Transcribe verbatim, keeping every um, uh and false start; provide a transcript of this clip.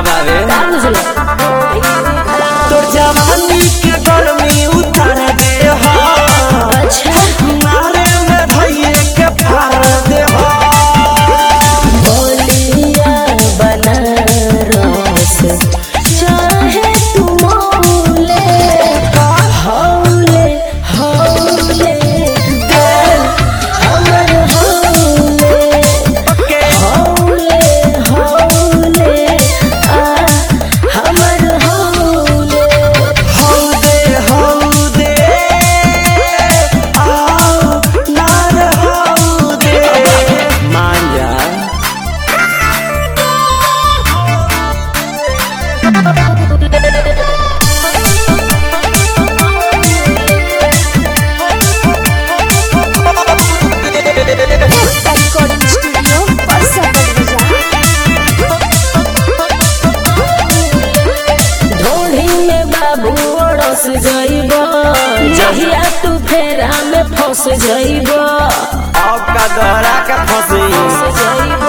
बाबे तोर जवानी के गर्मी उतार दे हो मारे में भइए के फाड़ दे हो बोलिया बनारस चाहे तू मौले हौले हौले दिल हमर हौले हौले हौले आ हमर हौले हौदे हौदे आओ नार हौदे मान जा जहिया तू फेरा में फंस जाइबा अब का दोहरा के फंसी जाइबा